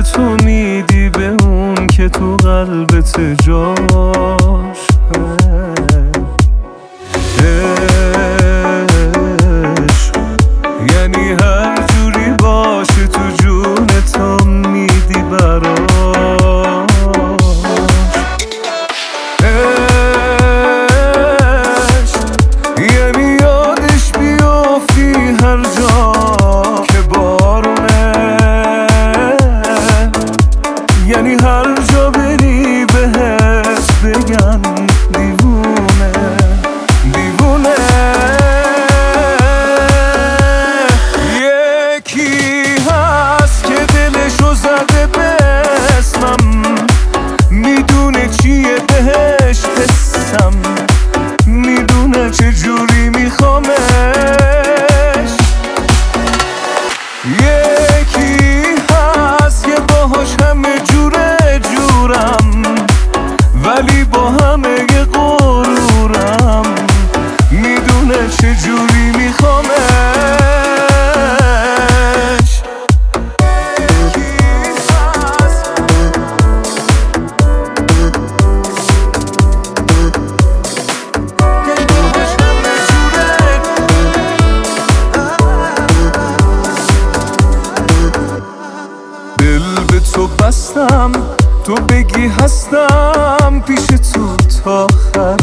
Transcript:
تو میدی به اون که تو قلبت جاش عشق یعنی هر جوری باشه تو جونتم میدی براش عشق یعنی یادش بیافتی هر جا که بارونه یعنی هر جا بری بهت بگن دیوونه دیوونه یکی هست که دلشو زده به اسمم میدونه چیه بهش حسم میدونه چجوری میخوامش یکی هست که باهاش همه جوره جورم ولی با همه غرورم میدونه چجوری میخوامش دل به تو بستم تو بگی هستم پیش تو تا آخر